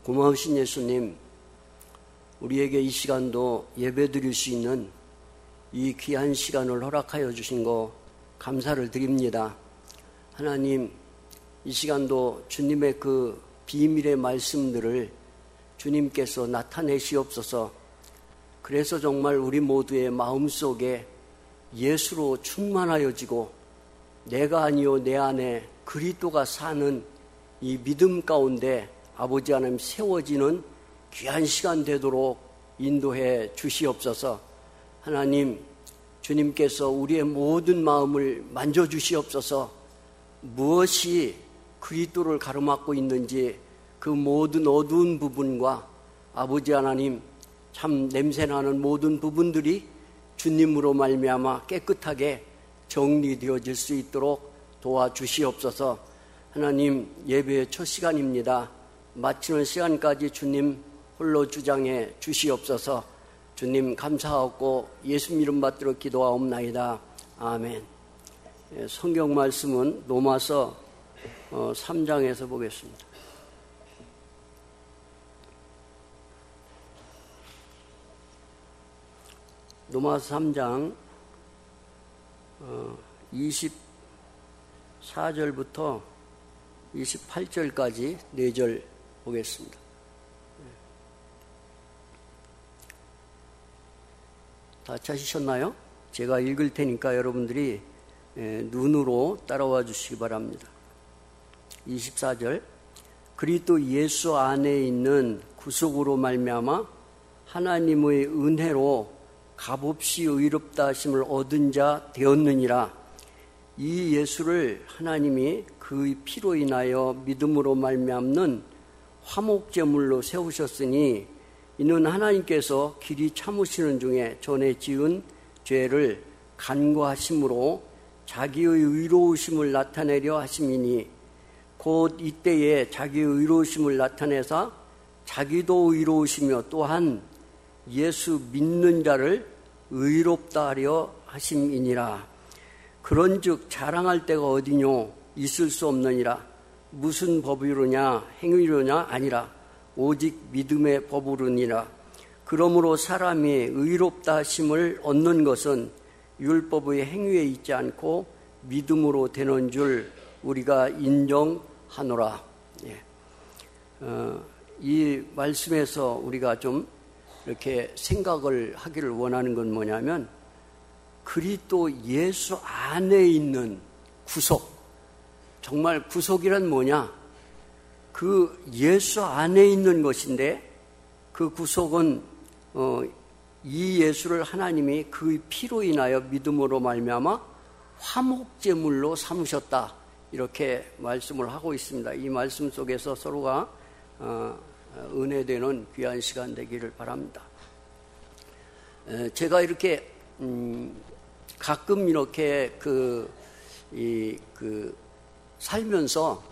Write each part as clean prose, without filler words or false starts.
고마우신 예수님, 우리에게 이 시간도 예배드릴 수 있는 이 귀한 시간을 허락하여 주신 거 감사를 드립니다. 하나님, 이 시간도 주님의 그 비밀의 말씀들을 주님께서 나타내시옵소서. 그래서 정말 우리 모두의 마음속에 예수로 충만하여지고 내가 아니요 내 안에 그리스도가 사는 이 믿음 가운데 아버지 하나님 세워지는 귀한 시간 되도록 인도해 주시옵소서. 하나님, 주님께서 우리의 모든 마음을 만져주시옵소서. 무엇이 그리스도를 가로막고 있는지 그 모든 어두운 부분과 아버지 하나님 참 냄새나는 모든 부분들이 주님으로 말미암아 깨끗하게 정리되어질 수 있도록 도와주시옵소서. 하나님, 예배의 첫 시간입니다. 마치는 시간까지 주님 홀로 주장해 주시옵소서. 주님 감사하고 예수 이름 받들어 기도하옵나이다. 아멘. 성경 말씀은 로마서 3장에서 보겠습니다. 로마서 3장 24절부터 28절까지 4절 보겠습니다. 다 찾으셨나요? 제가 읽을 테니까 여러분들이 눈으로 따라와 주시기 바랍니다. 24절, 그리스도 예수 안에 있는 구속으로 말미암아 하나님의 은혜로 값없이 의롭다 하심을 얻은 자 되었느니라. 이 예수를 하나님이 그의 피로 인하여 믿음으로 말미암는 화목제물로 세우셨으니 이는 하나님께서 길이 참으시는 중에 전에 지은 죄를 간과하심으로 자기의 의로우심을 나타내려 하심이니 곧 이때에 자기의 의로우심을 나타내사 자기도 의로우시며 또한 예수 믿는 자를 의롭다 하려 하심이니라. 그런즉 자랑할 데가 어디뇨? 있을 수 없느니라. 무슨 법이로냐? 행위로냐? 아니라 오직 믿음의 법으로니라. 그러므로 사람이 의롭다 하심을 얻는 것은 율법의 행위에 있지 않고 믿음으로 되는 줄 우리가 인정하노라. 이 말씀에서 우리가 좀 이렇게 생각을 하기를 원하는 건 뭐냐면 그리스도 예수 안에 있는 구속, 정말 구속이란 뭐냐? 그 예수 안에 있는 것인데 그 구속은 이 예수를 하나님이 그의 피로 인하여 믿음으로 말미암아 화목제물로 삼으셨다, 이렇게 말씀을 하고 있습니다. 이 말씀 속에서 서로가 은혜되는 귀한 시간 되기를 바랍니다. 제가 이렇게 가끔 이렇게 살면서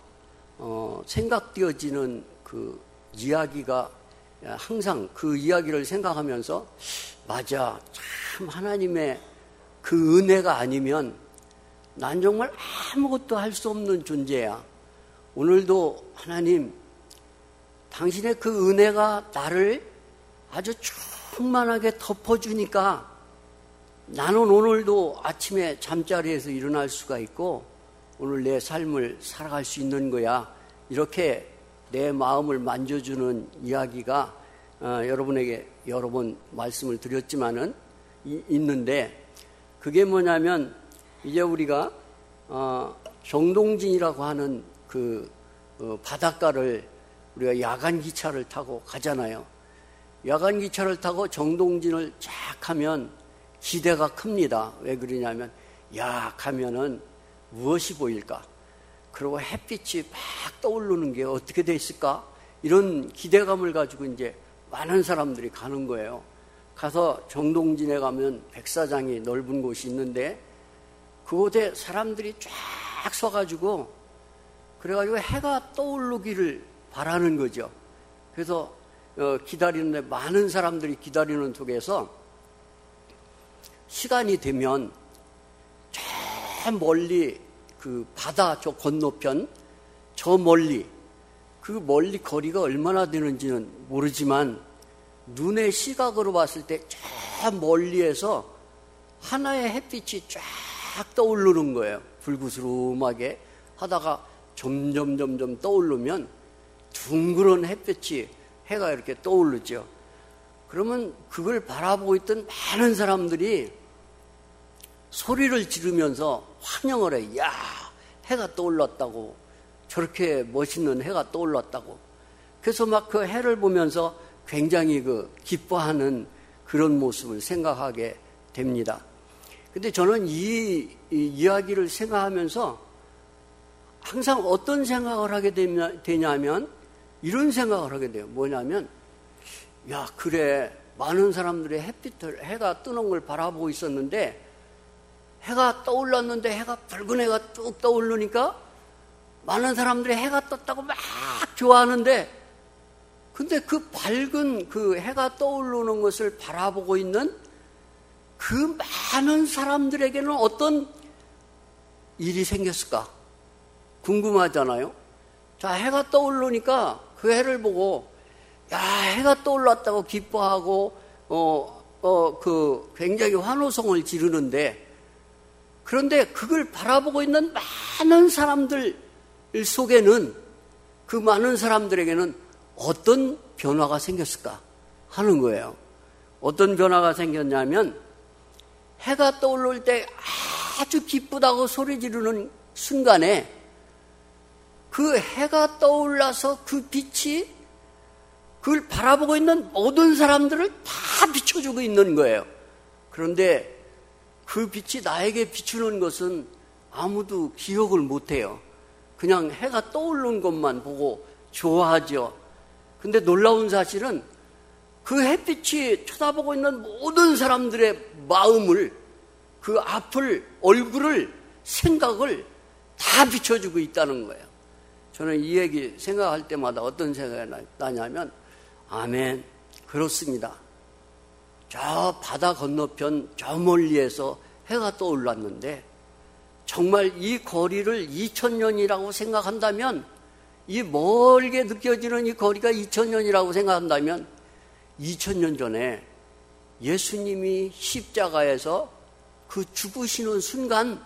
생각되어지는 그 이야기가 항상 그 이야기를 생각하면서 맞아, 참 하나님의 그 은혜가 아니면 난 정말 아무것도 할 수 없는 존재야. 오늘도 하나님 당신의 그 은혜가 나를 아주 충만하게 덮어주니까 나는 오늘도 아침에 잠자리에서 일어날 수가 있고 오늘 내 삶을 살아갈 수 있는 거야. 이렇게 내 마음을 만져주는 이야기가 여러분에게 여러 번 말씀을 드렸지만은 있는데, 그게 뭐냐면 이제 우리가 정동진이라고 하는 그 바닷가를 우리가 야간 기차를 타고 가잖아요. 야간 기차를 타고 정동진을 쫙 하면 기대가 큽니다. 왜 그러냐면 야 가면은 무엇이 보일까? 그리고 햇빛이 막 떠오르는 게 어떻게 돼 있을까? 이런 기대감을 가지고 이제 많은 사람들이 가는 거예요. 가서 정동진에 가면 백사장이 넓은 곳이 있는데 그곳에 사람들이 쫙 서가지고 그래가지고 해가 떠오르기를 바라는 거죠. 그래서 기다리는데 많은 사람들이 기다리는 속에서 시간이 되면 저 멀리 그 바다 저 건너편 저 멀리 그 멀리 거리가 얼마나 되는지는 모르지만 눈의 시각으로 봤을 때 저 멀리에서 하나의 햇빛이 쫙 떠오르는 거예요. 불구스름하게 하다가 점점 떠오르면 둥그런 햇빛이 해가 이렇게 떠오르죠. 그러면 그걸 바라보고 있던 많은 사람들이 소리를 지르면서 환영을 해. 야, 해가 떠올랐다고. 저렇게 멋있는 해가 떠올랐다고. 그래서 막 그 해를 보면서 굉장히 기뻐하는 그런 모습을 생각하게 됩니다. 근데 저는 이 이야기를 생각하면서 항상 어떤 생각을 하게 되냐면 이런 생각을 하게 돼요. 뭐냐면, 야, 그래. 많은 사람들이 해가 뜨는 걸 바라보고 있었는데 해가 떠올랐는데 해가 붉은 해가 뚝 떠오르니까 많은 사람들이 해가 떴다고 막 좋아하는데 근데 그 밝은 그 해가 떠오르는 것을 바라보고 있는 그 많은 사람들에게는 어떤 일이 생겼을까? 궁금하잖아요. 자, 해가 떠오르니까 그 해를 보고 야, 해가 떠올랐다고 기뻐하고 굉장히 환호성을 지르는데 그런데 그걸 바라보고 있는 많은 사람들 속에는 그 많은 사람들에게는 어떤 변화가 생겼을까 하는 거예요. 어떤 변화가 생겼냐면 해가 떠오를 때 아주 기쁘다고 소리 지르는 순간에 그 해가 떠올라서 그 빛이 그걸 바라보고 있는 모든 사람들을 다 비춰주고 있는 거예요. 그런데 그 빛이 나에게 비추는 것은 아무도 기억을 못해요. 그냥 해가 떠오르는 것만 보고 좋아하죠. 근데 놀라운 사실은 그 햇빛이 쳐다보고 있는 모든 사람들의 마음을, 그 앞을, 얼굴을, 생각을 다 비춰주고 있다는 거예요. 저는 이 얘기 생각할 때마다 어떤 생각이 나냐면 아멘, 그렇습니다. 저 바다 건너편 저 멀리에서 해가 떠올랐는데 정말 이 거리를 2000년이라고 생각한다면 이 멀게 느껴지는 이 거리가 2000년이라고 생각한다면 2000년 전에 예수님이 십자가에서 그 죽으시는 순간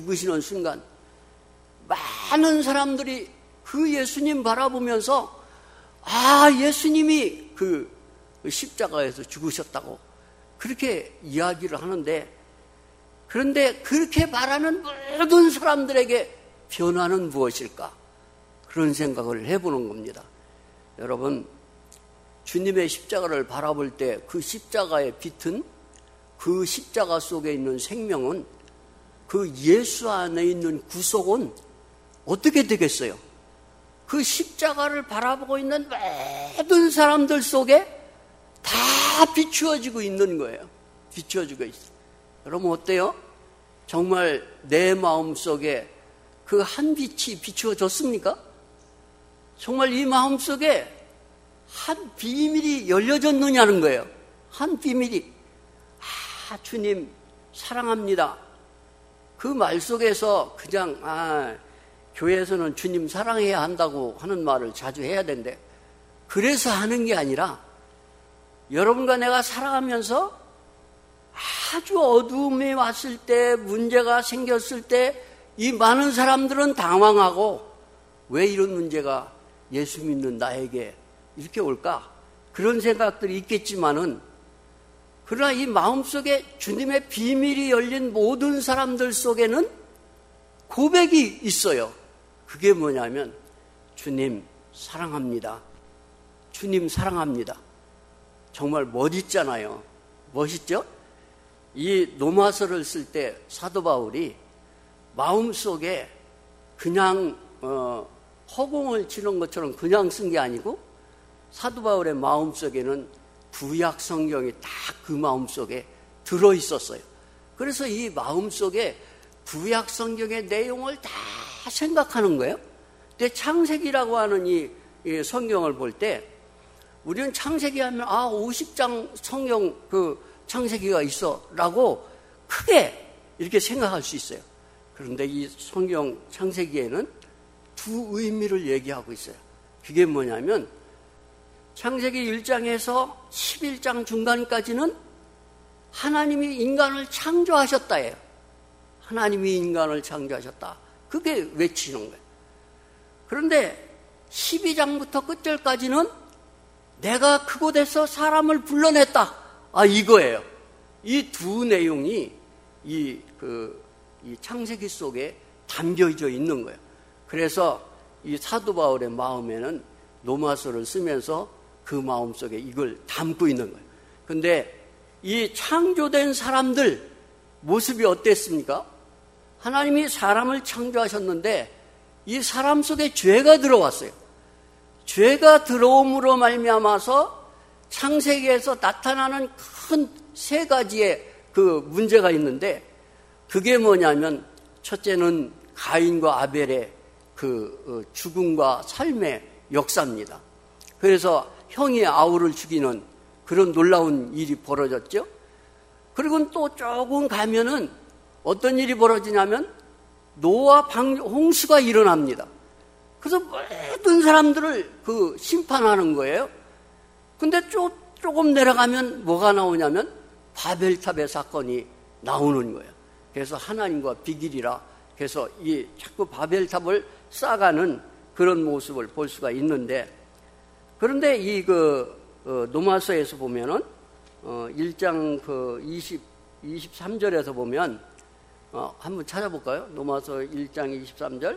많은 사람들이 그 예수님 바라보면서 아, 예수님이 그 십자가에서 죽으셨다고 그렇게 이야기를 하는데 그런데 그렇게 말하는 모든 사람들에게 변화는 무엇일까? 그런 생각을 해보는 겁니다. 여러분, 주님의 십자가를 바라볼 때 그 십자가의 빛은 그 십자가 속에 있는 생명은 그 예수 안에 있는 구속은 어떻게 되겠어요? 그 십자가를 바라보고 있는 모든 사람들 속에 다 비추어지고 있는 거예요. 비추어지고 있어요. 여러분 어때요? 정말 내 마음 속에 그 한 빛이 비추어졌습니까? 정말 이 마음 속에 한 비밀이 열려졌느냐는 거예요. 한 비밀이. 아, 주님 사랑합니다. 그 말 속에서 그냥 교회에서는 주님 사랑해야 한다고 하는 말을 자주 해야 되는데 그래서 하는 게 아니라 여러분과 내가 살아가면서 아주 어두움이 왔을 때 문제가 생겼을 때 이 많은 사람들은 당황하고 왜 이런 문제가 예수 믿는 나에게 이렇게 올까? 그런 생각들이 있겠지만은 그러나 이 마음속에 주님의 비밀이 열린 모든 사람들 속에는 고백이 있어요. 그게 뭐냐면 주님 사랑합니다. 주님 사랑합니다. 정말 멋있잖아요. 멋있죠? 이 로마서를 쓸 때 사도 바울이 마음속에 그냥 허공을 치는 것처럼 그냥 쓴 게 아니고 사도 바울의 마음속에는 구약 성경이 딱 그 마음속에 들어있었어요. 그래서 이 마음속에 구약 성경의 내용을 다 생각하는 거예요. 근데 창세기라고 하는 이 성경을 볼 때 우리는 창세기 하면 50장 성경 그 창세기가 있어 라고 크게 이렇게 생각할 수 있어요. 그런데 이 성경 창세기에는 두 의미를 얘기하고 있어요. 그게 뭐냐면 창세기 1장에서 11장 중간까지는 하나님이 인간을 창조하셨다예요. 하나님이 인간을 창조하셨다. 그게 외치는 거예요. 그런데 12장부터 끝절까지는 내가 그곳에서 사람을 불러냈다. 이거예요. 이 두 내용이 이 창세기 속에 담겨져 있는 거예요. 그래서 이 사도 바울의 마음에는 로마서를 쓰면서 그 마음 속에 이걸 담고 있는 거예요. 근데 이 창조된 사람들 모습이 어땠습니까? 하나님이 사람을 창조하셨는데 이 사람 속에 죄가 들어왔어요. 죄가 들어옴으로 말미암아서 창세기에서 나타나는 큰 세 가지의 그 문제가 있는데 그게 뭐냐면 첫째는 가인과 아벨의 그 죽음과 삶의 역사입니다. 그래서 형이 아우를 죽이는 그런 놀라운 일이 벌어졌죠. 그리고 또 조금 가면은 어떤 일이 벌어지냐면 노아 홍수가 일어납니다. 그래서 모든 사람들을 그 심판하는 거예요. 근데 조금 내려가면 뭐가 나오냐면 바벨탑의 사건이 나오는 거예요. 그래서 하나님과 비길이라 그래서 이 자꾸 바벨탑을 쌓아가는 그런 모습을 볼 수가 있는데 그런데 이 노마서에서 보면은 1장 23절에서 보면 한번 찾아볼까요? 노마서 1장 23절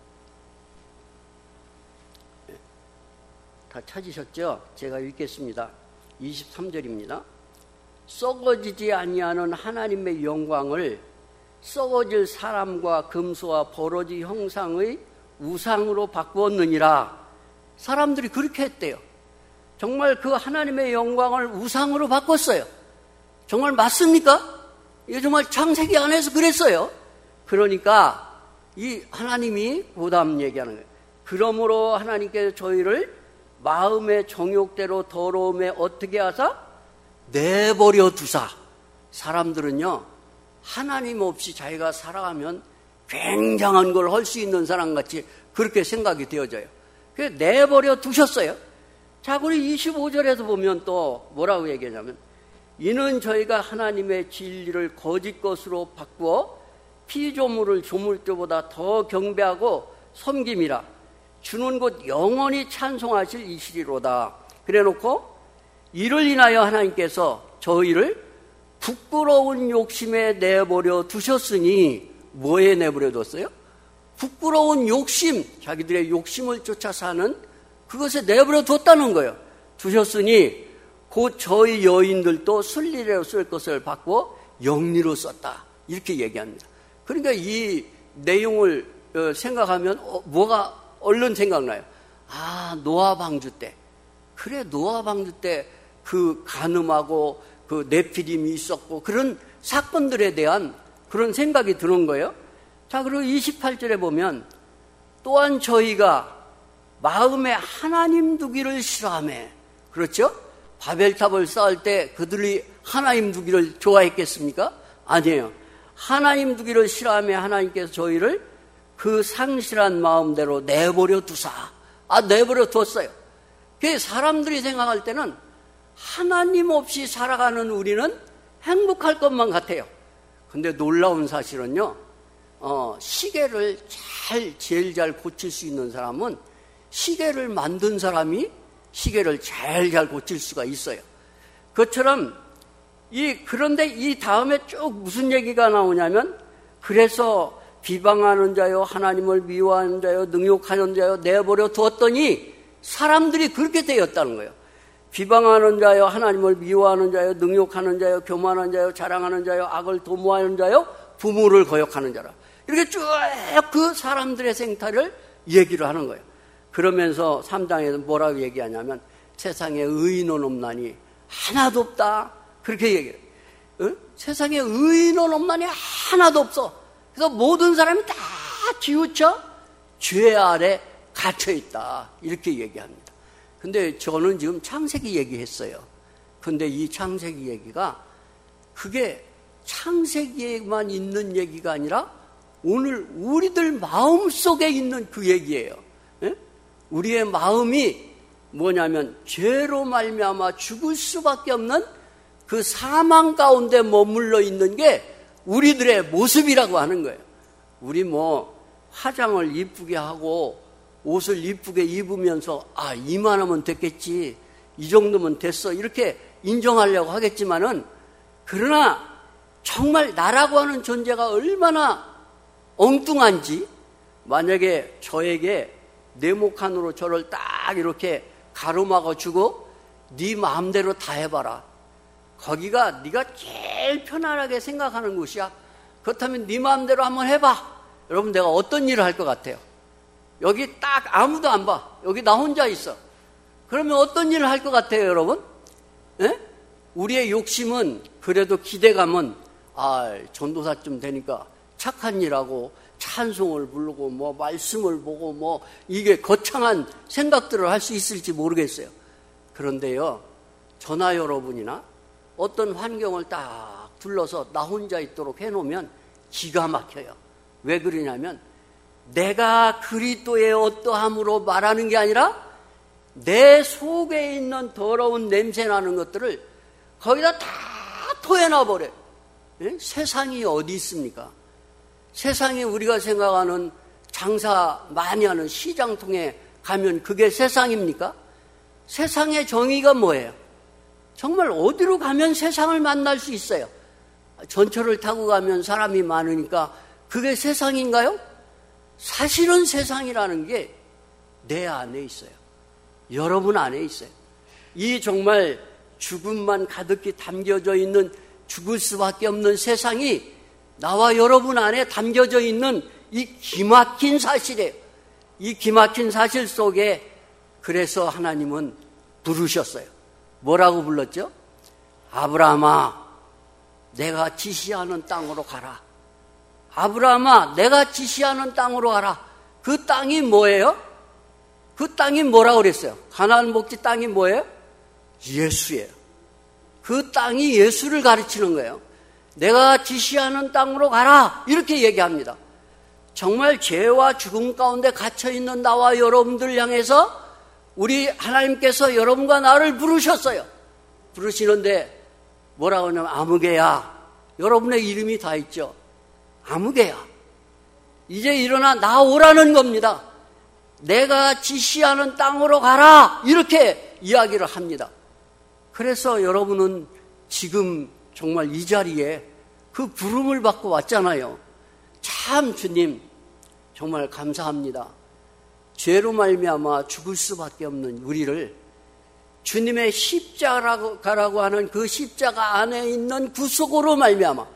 다 찾으셨죠? 제가 읽겠습니다. 23절입니다. 썩어지지 아니하는 하나님의 영광을 썩어질 사람과 금수와 버러지 형상의 우상으로 바꾸었느니라. 사람들이 그렇게 했대요. 정말 그 하나님의 영광을 우상으로 바꿨어요. 정말 맞습니까? 이게 정말 창세기 안에서 그랬어요. 그러니까 이 하나님이 보담 얘기하는 거예요. 그러므로 하나님께서 저희를 마음의 정욕대로 더러움에 어떻게 하사? 내버려 두사. 사람들은요 하나님 없이 자기가 살아가면 굉장한 걸 할 수 있는 사람같이 그렇게 생각이 되어져요. 그래서 내버려 두셨어요. 자, 우리 25절에서 보면 또 뭐라고 얘기하냐면 이는 저희가 하나님의 진리를 거짓 것으로 바꾸어 피조물을 조물 때보다 더 경배하고 섬김이라. 주는 곧 영원히 찬송하실 이시리로다. 그래놓고 이를 인하여 하나님께서 저희를 부끄러운 욕심에 내버려 두셨으니 뭐에 내버려 뒀어요? 부끄러운 욕심, 자기들의 욕심을 쫓아 사는 그것에 내버려 뒀다는 거예요. 두셨으니 곧 저희 여인들도 순리로 쓸 것을 바꾸어 영리로 썼다. 이렇게 얘기합니다. 그러니까 이 내용을 생각하면 뭐가 얼른 생각나요? 노아 방주 때. 그래, 노아 방주 때 그 간음하고 그 네피림이 있었고 그런 사건들에 대한 그런 생각이 드는 거예요. 자, 그리고 28절에 보면 또한 저희가 마음에 하나님 두기를 싫어하며, 그렇죠? 바벨탑을 쌓을 때 그들이 하나님 두기를 좋아했겠습니까? 아니에요. 하나님 두기를 싫어하며 하나님께서 저희를 그 상실한 마음대로 내버려 두사. 내버려 뒀어요. 그 사람들이 생각할 때는 하나님 없이 살아가는 우리는 행복할 것만 같아요. 근데 놀라운 사실은요, 시계를 제일 잘 고칠 수 있는 사람은 시계를 만든 사람이 시계를 제일 고칠 수가 있어요. 그것처럼 그런데 이 다음에 쭉 무슨 얘기가 나오냐면 그래서 비방하는 자요, 하나님을 미워하는 자요, 능욕하는 자요 내버려 두었더니 사람들이 그렇게 되었다는 거예요. 비방하는 자요, 하나님을 미워하는 자요, 능욕하는 자요, 교만한 자요, 자랑하는 자요, 악을 도모하는 자요, 부모를 거역하는 자라. 이렇게 쭉 그 사람들의 생태를 얘기를 하는 거예요. 그러면서 3장에서 뭐라고 얘기하냐면 세상에 의인은 없나니 하나도 없다. 그렇게 얘기해요. 세상에 의인은 없나니 하나도 없어. 그래서 모든 사람이 다 치우쳐 죄 아래 갇혀 있다. 이렇게 얘기합니다. 근데 저는 지금 창세기 얘기했어요. 근데 이 창세기 얘기가 그게 창세기에만 있는 얘기가 아니라 오늘 우리들 마음속에 있는 그 얘기예요. 우리의 마음이 뭐냐면 죄로 말미암아 죽을 수밖에 없는 그 사망 가운데 머물러 있는 게 우리들의 모습이라고 하는 거예요. 우리 화장을 이쁘게 하고 옷을 이쁘게 입으면서 이만하면 됐겠지, 이 정도면 됐어, 이렇게 인정하려고 하겠지만은, 그러나 정말 나라고 하는 존재가 얼마나 엉뚱한지, 만약에 저에게 네모칸으로 저를 딱 이렇게 가로막아 주고 네 마음대로 다 해봐라, 거기가 네가 제일 편안하게 생각하는 곳이야, 그렇다면 네 마음대로 한번 해봐. 여러분, 내가 어떤 일을 할 것 같아요? 여기 딱 아무도 안 봐, 여기 나 혼자 있어. 그러면 어떤 일을 할 것 같아요, 여러분? 예? 우리의 욕심은, 그래도 기대감은 전도사쯤 되니까 착한 일하고 찬송을 부르고 말씀을 보고 이게 거창한 생각들을 할 수 있을지 모르겠어요. 그런데요, 저나 여러분이나 어떤 환경을 딱 둘러서 나 혼자 있도록 해놓으면 기가 막혀요. 왜 그러냐면, 내가 그리스도의 어떠함으로 말하는 게 아니라 내 속에 있는 더러운 냄새나는 것들을 거기다 다 토해놔버려요. 예? 세상이 어디 있습니까? 세상에 우리가 생각하는 장사 많이 하는 시장통에 가면 그게 세상입니까? 세상의 정의가 뭐예요? 정말 어디로 가면 세상을 만날 수 있어요? 전철을 타고 가면 사람이 많으니까 그게 세상인가요? 사실은 세상이라는 게 내 안에 있어요. 여러분 안에 있어요. 이 정말 죽음만 가득히 담겨져 있는, 죽을 수밖에 없는 세상이 나와 여러분 안에 담겨져 있는 이 기막힌 사실이에요. 이 기막힌 사실 속에 그래서 하나님은 부르셨어요. 뭐라고 불렀죠? 아브라함아, 내가 지시하는 땅으로 가라. 아브라함아, 내가 지시하는 땅으로 가라. 그 땅이 뭐예요? 그 땅이 뭐라고 그랬어요? 가나안 목지 땅이 뭐예요? 예수예요. 그 땅이 예수를 가르치는 거예요. 내가 지시하는 땅으로 가라, 이렇게 얘기합니다. 정말 죄와 죽음 가운데 갇혀있는 나와 여러분들 향해서 우리 하나님께서 여러분과 나를 부르셨어요. 부르시는데 뭐라고 하냐면, 아무개야, 여러분의 이름이 다 있죠. 아무개야, 이제 일어나 나오라는 겁니다. 내가 지시하는 땅으로 가라, 이렇게 이야기를 합니다. 그래서 여러분은 지금 정말 이 자리에 그 부름을 받고 왔잖아요. 참 주님 정말 감사합니다. 죄로 말미암아 죽을 수밖에 없는 우리를 주님의 십자가라고 하는 그 십자가 안에 있는 구속으로 말미암아,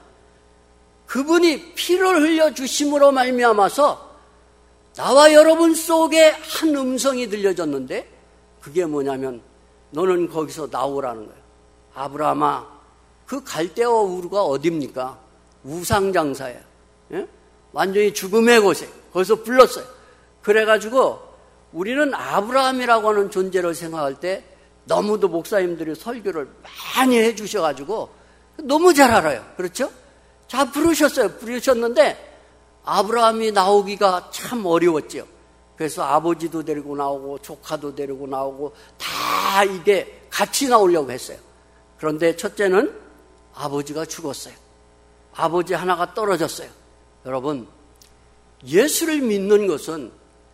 그분이 피를 흘려주심으로 말미암아서 나와 여러분 속에 한 음성이 들려졌는데, 그게 뭐냐면 너는 거기서 나오라는 거예요. 아브라함아, 그 갈대와 우르가 어딥니까? 우상장사예요. 예? 완전히 죽음의 곳에 거기서 불렀어요. 그래가지고 우리는 아브라함이라고 하는 존재를 생각할 때 너무도 목사님들이 설교를 많이 해주셔가지고 너무 잘 알아요. 그렇죠? 자, 부르셨는데 아브라함이 나오기가 참 어려웠죠. 그래서 아버지도 데리고 나오고 조카도 데리고 나오고 다 이게 같이 나오려고 했어요. 그런데 첫째는 아버지가 죽었어요. 아버지 하나가 떨어졌어요. 여러분, 예수를 믿는 것은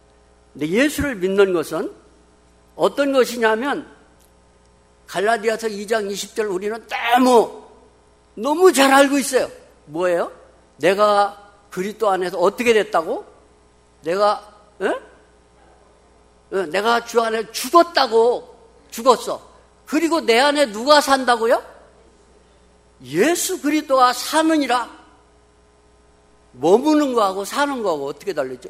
어떤 것이냐면, 갈라디아서 2장 20절 우리는 너무 잘 알고 있어요. 뭐예요? 내가 그리스도 안에서 어떻게 됐다고? 내가 주 안에 죽었어. 그리고 내 안에 누가 산다고요? 예수 그리스도가 사느니라. 머무는 거하고 사는 거하고 어떻게 다르죠?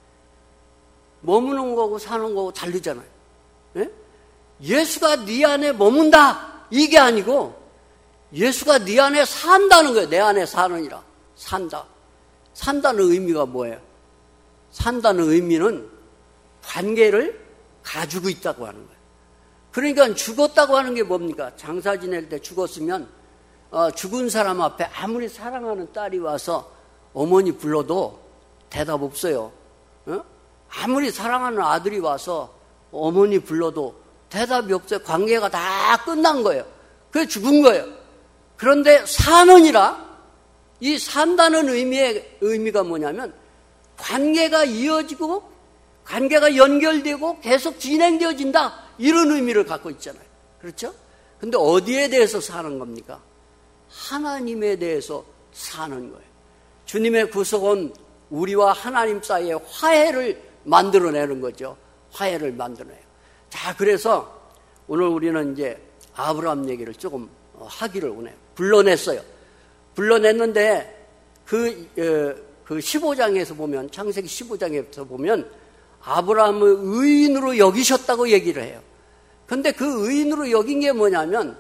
머무는 거하고 사는 거하고 다르잖아요. 예? 예수가 네 안에 머문다, 이게 아니고 예수가 네 안에 산다는 거예요. 내 안에 사느니라. 산다는 의미가 뭐예요? 산다는 의미는 관계를 가지고 있다고 하는 거예요. 그러니까 죽었다고 하는 게 뭡니까? 장사 지낼 때 죽었으면 죽은 사람 앞에 아무리 사랑하는 딸이 와서 어머니 불러도 대답 없어요. 아무리 사랑하는 아들이 와서 어머니 불러도 대답이 없어요. 관계가 다 끝난 거예요. 그게 죽은 거예요. 그런데 사느니라, 이 산다는 의미가 뭐냐면 관계가 이어지고 관계가 연결되고 계속 진행되어진다, 이런 의미를 갖고 있잖아요. 그렇죠? 근데 어디에 대해서 사는 겁니까? 하나님에 대해서 사는 거예요. 주님의 구속은 우리와 하나님 사이에 화해를 만들어내는 거죠. 화해를 만들어내요. 자, 그래서 오늘 우리는 이제 아브라함 얘기를 조금 하기를 원해요. 불러냈어요. 불러냈는데 그 15장에서 보면, 창세기 15장에서 보면 아브라함을 의인으로 여기셨다고 얘기를 해요. 근데 그 의인으로 여긴 게 뭐냐면,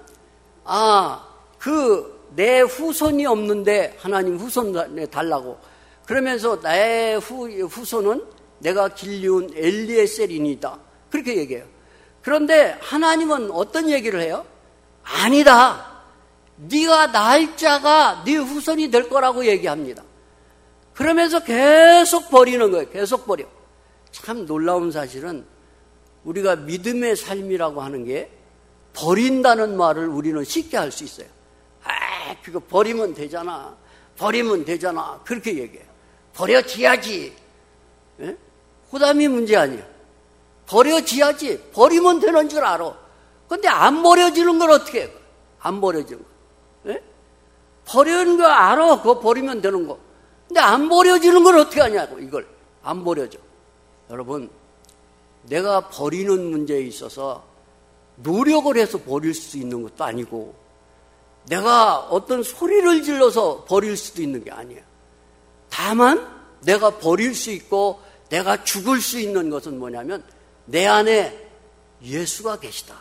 내 후손이 없는데 하나님 후손 달라고, 그러면서 나의 후손은 내가 길리운 엘리에셀이니다, 그렇게 얘기해요. 그런데 하나님은 어떤 얘기를 해요? 아니다, 네가 낳을 자가 네 후손이 될 거라고 얘기합니다. 그러면서 계속 버리는 거예요. 계속 버려. 참 놀라운 사실은 우리가 믿음의 삶이라고 하는 게 버린다는 말을 우리는 쉽게 할 수 있어요. 그거 버리면 되잖아, 버리면 되잖아, 그렇게 얘기해요. 버려지야지. 예? 호담이 문제 아니에요. 버려지야지. 버리면 되는 줄 알아. 근데 안 버려지는 걸 어떻게 해요? 안 버려지는 거. 예? 버리는 거 알아. 그거 버리면 되는 거. 근데 안 버려지는 걸 어떻게 하냐고, 이걸. 안 버려져. 여러분, 내가 버리는 문제에 있어서 노력을 해서 버릴 수 있는 것도 아니고, 내가 어떤 소리를 질러서 버릴 수도 있는 게 아니에요. 다만 내가 버릴 수 있고 내가 죽을 수 있는 것은 뭐냐면, 내 안에 예수가 계시다.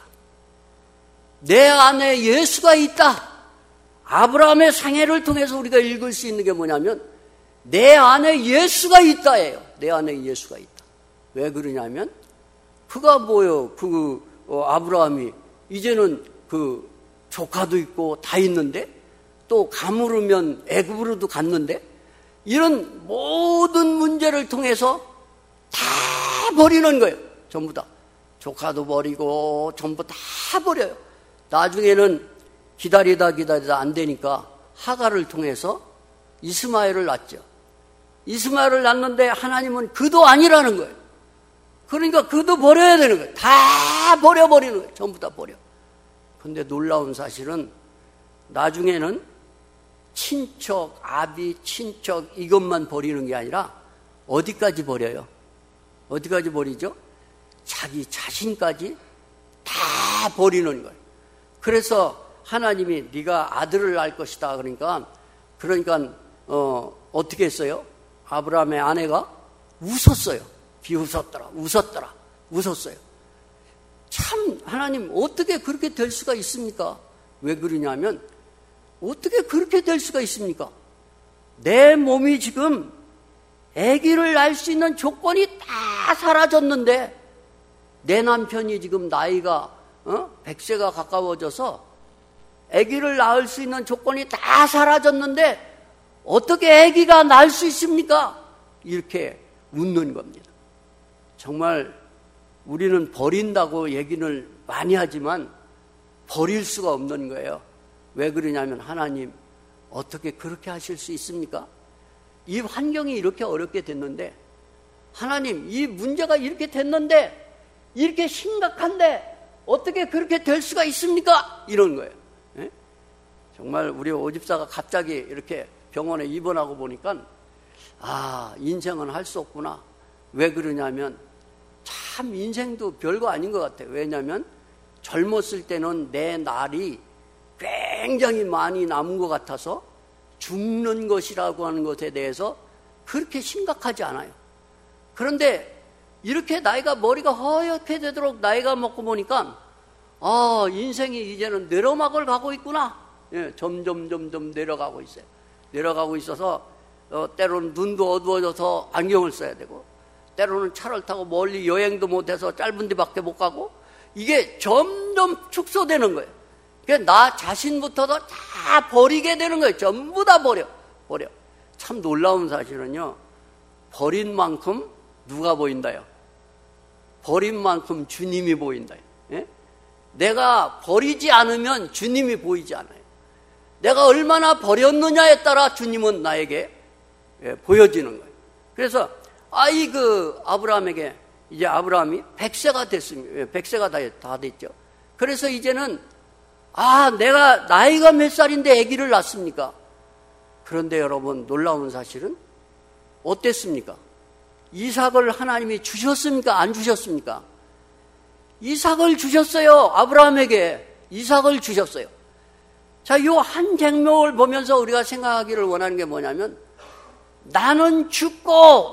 내 안에 예수가 있다. 아브라함의 상해를 통해서 우리가 읽을 수 있는 게 뭐냐면, 내 안에 예수가 있다예요. 내 안에 예수가 있다. 왜 그러냐면, 그가 뭐예요? 아브라함이 이제는 조카도 있고 다 있는데, 또 가물으면 애굽으로도 갔는데, 이런 모든 문제를 통해서 다 버리는 거예요. 전부 다. 조카도 버리고 전부 다 버려요. 나중에는 기다리다 안 되니까 하갈을 통해서 이스마엘을 낳죠. 이스마엘을 낳는데 하나님은 그도 아니라는 거예요. 그러니까 그도 버려야 되는 거예요. 다 버려버리는 거예요. 전부 다 버려. 근데 놀라운 사실은 나중에는 친척, 아비, 친척 이것만 버리는 게 아니라 어디까지 버려요? 어디까지 버리죠? 자기 자신까지 다 버리는 거예요. 그래서 하나님이 네가 아들을 낳을 것이다. 그러니까 어떻게 했어요? 아브라함의 아내가 웃었어요. 비웃었더라. 웃었어요. 참, 하나님 어떻게 그렇게 될 수가 있습니까? 왜 그러냐면, 어떻게 그렇게 될 수가 있습니까? 내 몸이 지금 아기를 낳을 수 있는 조건이 다 사라졌는데, 내 남편이 지금 나이가 100세가 가까워져서 아기를 낳을 수 있는 조건이 다 사라졌는데 어떻게 아기가 낳을 수 있습니까? 이렇게 웃는 겁니다. 정말 우리는 버린다고 얘기를 많이 하지만 버릴 수가 없는 거예요. 왜 그러냐면, 하나님 어떻게 그렇게 하실 수 있습니까? 이 환경이 이렇게 어렵게 됐는데, 하나님 이 문제가 이렇게 됐는데, 이렇게 심각한데 어떻게 그렇게 될 수가 있습니까? 이런 거예요. 예? 정말 우리 오집사가 갑자기 이렇게 병원에 입원하고 보니까, 인생은 할 수 없구나. 왜 그러냐면, 참 인생도 별거 아닌 것 같아요. 왜냐하면 젊었을 때는 내 날이 굉장히 많이 남은 것 같아서 죽는 것이라고 하는 것에 대해서 그렇게 심각하지 않아요. 그런데 이렇게 머리가 허옇게 되도록 나이가 먹고 보니까, 인생이 이제는 내려막을 가고 있구나. 예, 점점 내려가고 있어요. 내려가고 있어서 때로는 눈도 어두워져서 안경을 써야 되고, 때로는 차를 타고 멀리 여행도 못해서 짧은 데밖에 못 가고, 이게 점점 축소되는 거예요. 그러니까 나 자신부터도 다 버리게 되는 거예요. 전부 다 버려. 참 놀라운 사실은요, 버린 만큼 누가 보인다요? 버린 만큼 주님이 보인다. 예? 내가 버리지 않으면 주님이 보이지 않아요. 내가 얼마나 버렸느냐에 따라 주님은 나에게 보여지는 거예요. 그래서 아브라함에게 이제 아브라함이 100세가 됐습니다. 100세가 다 됐죠. 그래서 이제는 내가 나이가 몇 살인데 아기를 낳습니까? 그런데 여러분, 놀라운 사실은 어땠습니까? 이삭을 하나님이 주셨습니까? 안 주셨습니까? 이삭을 주셨어요. 아브라함에게 이삭을 주셨어요. 자, 이 한 장면을 보면서 우리가 생각하기를 원하는 게 뭐냐면, 나는 죽고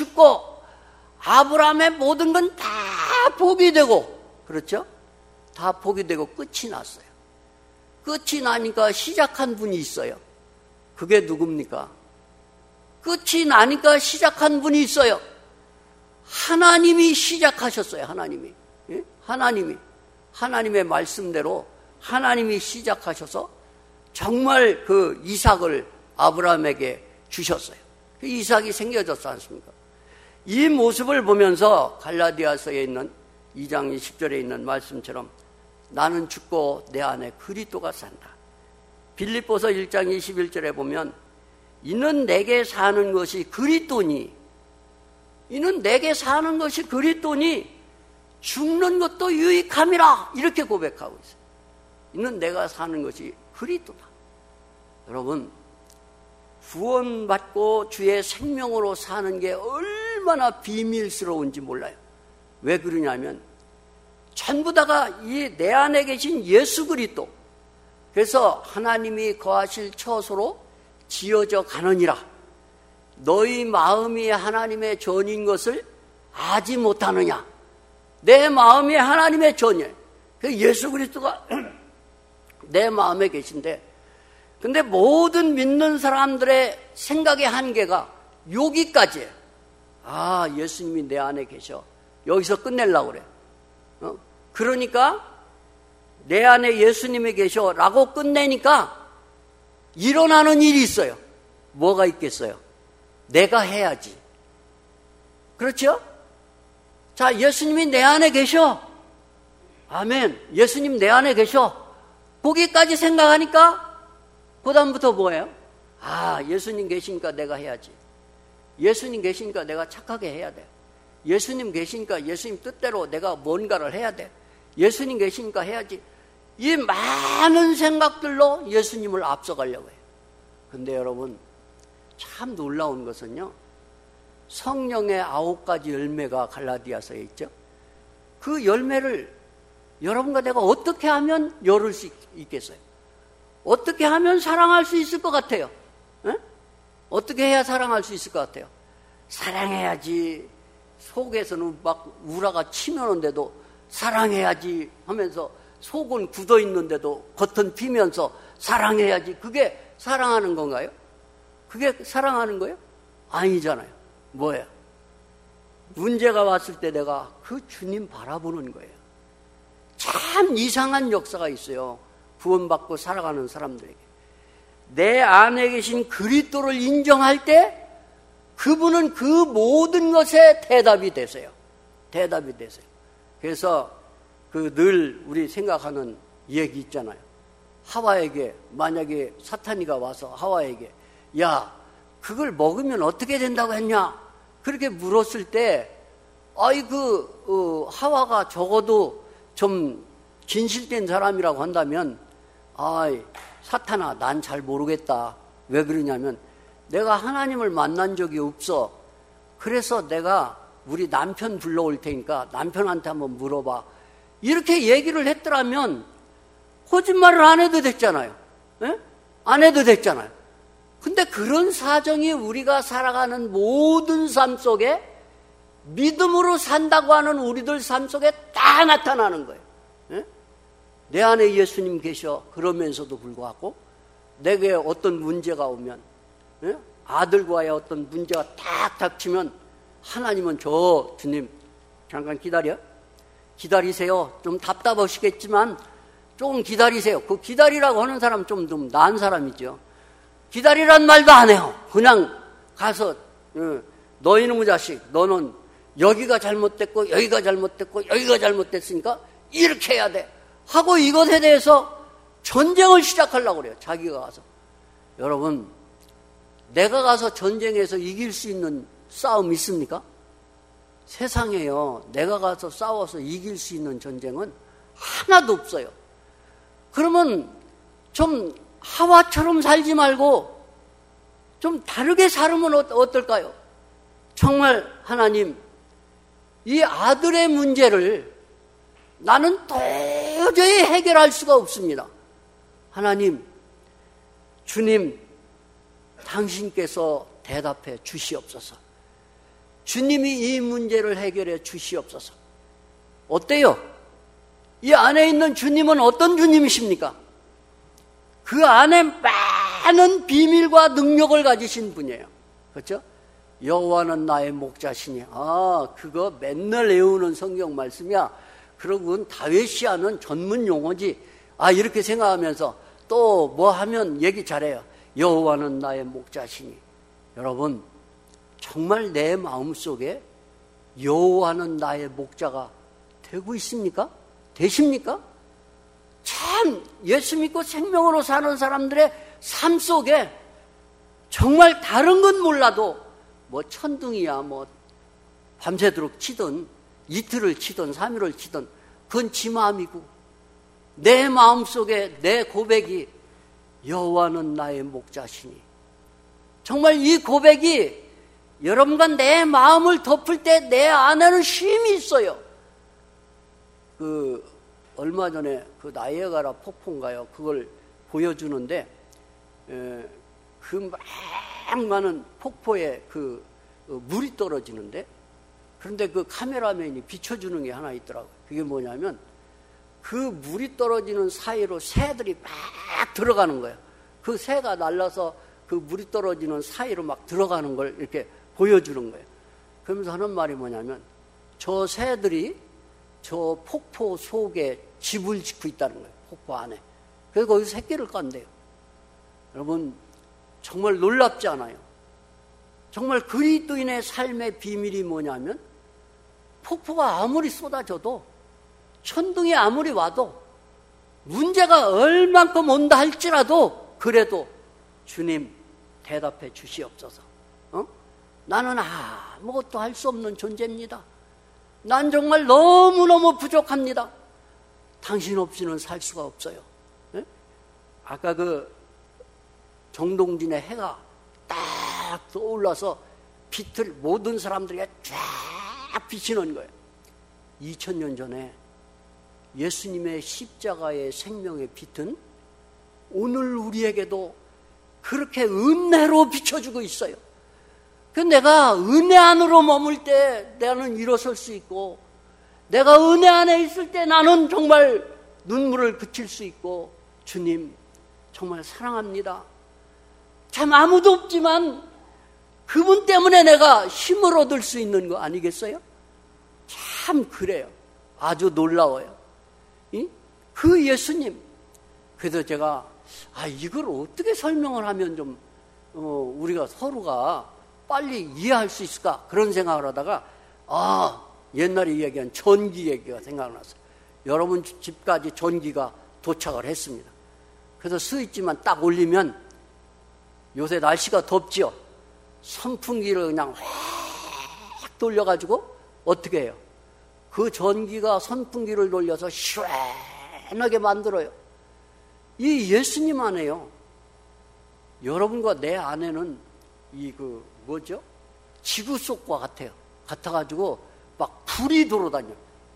아브라함의 모든 건 다 복이 되고, 그렇죠? 다 복이 되고 끝이 났어요. 끝이 나니까 시작한 분이 있어요. 그게 누굽니까? 끝이 나니까 시작한 분이 있어요. 하나님이 시작하셨어요. 하나님이. 예? 하나님의 말씀대로 하나님이 시작하셔서 정말 그 이삭을 아브라함에게 주셨어요. 그 이삭이 생겨졌지 않습니까? 이 모습을 보면서 갈라디아서에 있는 2장 20절에 있는 말씀처럼 나는 죽고 내 안에 그리스도가 산다. 빌립보서 1장 21절에 보면 이는 내게 사는 것이 그리스도니 죽는 것도 유익함이라 이렇게 고백하고 있어요. 이는 내가 사는 것이 그리스도다. 여러분, 구원받고 주의 생명으로 사는 게 얼마나 비밀스러운지 몰라요. 왜 그러냐면 전부 다가 이 내 안에 계신 예수 그리스도, 그래서 하나님이 거하실 처소로 지어져 가느니라. 너희 마음이 하나님의 전인 것을 아지 못하느냐. 내 마음이 하나님의 전이에요. 예수 그리스도가 내 마음에 계신데, 근데 모든 믿는 사람들의 생각의 한계가 여기까지예요. 예수님이 내 안에 계셔. 여기서 끝내려고 그래. 그러니까 내 안에 예수님이 계셔 라고 끝내니까 일어나는 일이 있어요. 뭐가 있겠어요? 내가 해야지. 그렇죠? 자, 예수님이 내 안에 계셔. 아멘. 예수님 내 안에 계셔. 거기까지 생각하니까 그 다음부터 뭐예요? 예수님 계시니까 내가 해야지. 예수님 계시니까 내가 착하게 해야 돼. 예수님 계시니까 예수님 뜻대로 내가 뭔가를 해야 돼. 예수님 계시니까 해야지. 이 많은 생각들로 예수님을 앞서가려고 해요. 근데 여러분, 참 놀라운 것은요, 성령의 9가지 열매가 갈라디아서에 있죠. 그 열매를 여러분과 내가 어떻게 하면 열을 수 있겠어요? 어떻게 하면 사랑할 수 있을 것 같아요? 에? 어떻게 해야 사랑할 수 있을 것 같아요? 사랑해야지. 속에서는 막 우라가 치면은데도 사랑해야지 하면서 속은 굳어 있는데도 겉은 피면서 사랑해야지. 그게 사랑하는 건가요? 그게 사랑하는 거예요? 아니잖아요. 뭐예요? 문제가 왔을 때 내가 그 주님 바라보는 거예요. 참 이상한 역사가 있어요. 구원받고 살아가는 사람들에게. 내 안에 계신 그리스도를 인정할 때 그분은 그 모든 것에 대답이 되세요. 대답이 되세요. 그래서 그 늘 우리 생각하는 얘기 있잖아요. 하와에게, 만약에 사탄이가 와서 하와에게 야, 그걸 먹으면 어떻게 된다고 했냐? 그렇게 물었을 때 하와가 적어도 좀 진실된 사람이라고 한다면 사탄아, 난 잘 모르겠다. 왜 그러냐면 내가 하나님을 만난 적이 없어. 그래서 내가 우리 남편 불러올 테니까 남편한테 한번 물어봐. 이렇게 얘기를 했더라면 거짓말을 안 해도 됐잖아요. 에? 안 해도 됐잖아요. 근데 그런 사정이 우리가 살아가는 모든 삶 속에 믿음으로 산다고 하는 우리들 삶 속에 다 나타나는 거예요. 에? 내 안에 예수님 계셔. 그러면서도 불구하고 내게 어떤 문제가 오면, 에? 아들과의 어떤 문제가 딱 닥치면 하나님은 주님 잠깐 기다리세요. 좀 답답하시겠지만 조금 기다리세요. 그 기다리라고 하는 사람 좀 나은 사람이죠. 기다리란 말도 안 해요. 그냥 가서 너 이놈의 자식, 너는 여기가 잘못됐고 여기가 잘못됐고 여기가 잘못됐으니까 이렇게 해야 돼 하고 이것에 대해서 전쟁을 시작하려고 그래요. 자기가 가서. 여러분, 내가 가서 전쟁에서 이길 수 있는 싸움 있습니까? 세상에요, 내가 가서 싸워서 이길 수 있는 전쟁은 하나도 없어요. 그러면 좀 하와처럼 살지 말고 좀 다르게 살면 어떨까요? 정말 하나님, 이 아들의 문제를 나는 도저히 해결할 수가 없습니다. 하나님, 주님, 당신께서 대답해 주시옵소서. 주님이 이 문제를 해결해 주시옵소서. 어때요? 이 안에 있는 주님은 어떤 주님이십니까? 그 안에 많은 비밀과 능력을 가지신 분이에요. 그렇죠? 여호와는 나의 목자시니. 그거 맨날 외우는 성경 말씀이야. 그러고는 다윗이 하는 전문 용어지. 이렇게 생각하면서 또 뭐 하면 얘기 잘해요. 여호와는 나의 목자시니. 여러분, 정말 내 마음속에 여호와는 나의 목자가 되고 있습니까? 되십니까? 참 예수 믿고 생명으로 사는 사람들의 삶 속에 정말 다른 건 몰라도 뭐 천둥이야 뭐 밤새도록 치든 이틀을 치든 3일을 치든 그건 지 마음이고, 내 마음속에 내 고백이 여호와는 나의 목자시니, 정말 이 고백이 여러분과 내 마음을 덮을 때 내 안에는 쉼이 있어요. 얼마 전에 그 나이아가라 폭포인가요? 그걸 보여주는데, 그 막 많은 폭포에 물이 떨어지는데, 그런데 그 카메라맨이 비춰주는 게 하나 있더라고요. 그게 뭐냐면, 그 물이 떨어지는 사이로 새들이 막 들어가는 거예요. 그 새가 날라서 그 물이 떨어지는 사이로 막 들어가는 걸 이렇게 보여주는 거예요. 그러면서 하는 말이 뭐냐면, 저 새들이 저 폭포 속에 집을 짓고 있다는 거예요. 폭포 안에. 그래서 거기서 새끼를 깐대요. 여러분, 정말 놀랍지 않아요? 정말 그리스도인의 삶의 비밀이 뭐냐면, 폭포가 아무리 쏟아져도, 천둥이 아무리 와도, 문제가 얼만큼 온다 할지라도 그래도 주님 대답해 주시옵소서. 나는 아무것도 할 수 없는 존재입니다. 난 정말 너무너무 부족합니다. 당신 없이는 살 수가 없어요. 네? 아까 정동진의 해가 딱 떠올라서 빛을 모든 사람들에게 쫙 비치는 거예요. 2000년 전에 예수님의 십자가의 생명의 빛은 오늘 우리에게도 그렇게 은혜로 비춰주고 있어요. 내가 은혜 안으로 머물 때 나는 일어설 수 있고, 내가 은혜 안에 있을 때 나는 정말 눈물을 그칠 수 있고, 주님 정말 사랑합니다. 참 아무도 없지만 그분 때문에 내가 힘을 얻을 수 있는 거 아니겠어요? 참 그래요. 아주 놀라워요. 그 예수님. 그래서 제가 이걸 어떻게 설명을 하면 좀 우리가 서로가 빨리 이해할 수 있을까, 그런 생각을 하다가 옛날에 이야기한 전기 얘기가 생각났어요. 여러분 집까지 전기가 도착을 했습니다. 그래서 스위치만 딱 올리면, 요새 날씨가 덥지요. 선풍기를 그냥 확 돌려가지고 어떻게 해요? 그 전기가 선풍기를 돌려서 시원하게 만들어요. 이 예수님 안에요, 여러분과 내 안에는 지구 속과 같아요. 같아가지고 막 불이 돌아다녀.